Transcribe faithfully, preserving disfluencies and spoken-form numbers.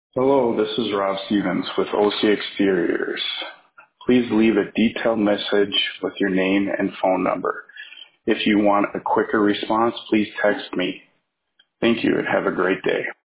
Hello, this is Rob Stevens with O C Exteriors. Please leave a detailed message with your name and phone number. If you want a quicker response, please text me. Thank you and have a great day.